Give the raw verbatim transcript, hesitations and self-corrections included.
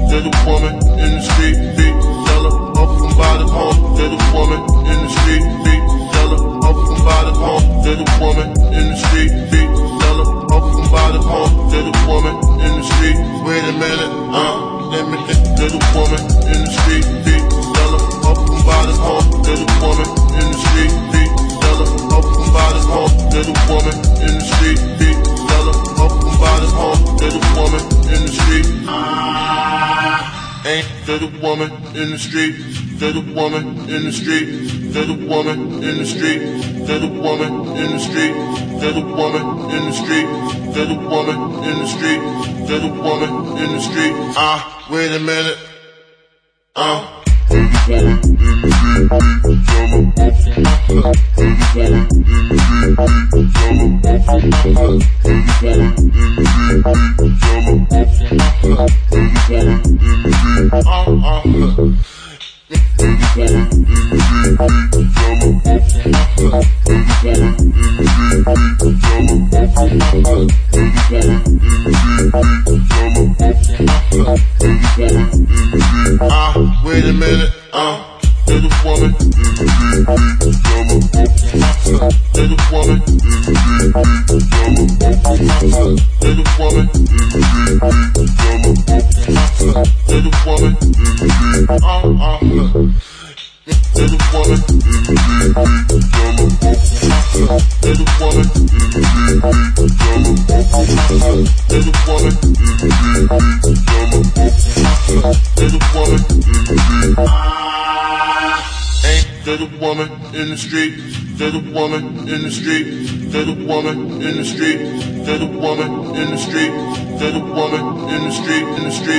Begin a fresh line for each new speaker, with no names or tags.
little woman in the street, big seller, up from by the home, little woman in the street, big seller, up from by the home, little woman in the street, big seller, up from by the home, little woman in the street. Wait a minute, uh, let me think, little woman in the street, big seller, up from by the home, little woman in the street, big seller, up from by the home, little woman in the street, big seller, up from by the home, little woman in the street. Ain't little woman in the street, little woman in the street, little woman in the street, little woman in the street, little woman in the street, little woman in the street, little woman in the street. Ah, wait a minute. Uh. Little woman in the street, yellow up from my head. Little woman in the street, yellow up from my head. Little woman in the street, yellow up from my head. Little woman in the street, uh uh. Little woman in the street, yellow up from my head. Little woman in the street, yellow up from my head. Little woman in the street, yellow up from my head. Little woman in the street, ah, wait a minute, uh. Little woman in the street, yellow up from my head. Little woman in the street, yellow up from my head. Little woman in the street, yellow up from my head. Little woman in the street, uh uh. Little woman in the street, yellow up from my head. Little woman in the street, yellow up from my head. Little woman in the street, yellow up from my head. Little woman in the street, ain't little woman in the street, little woman in the street, little woman in the street, little woman in the street, little woman in the street, in the street.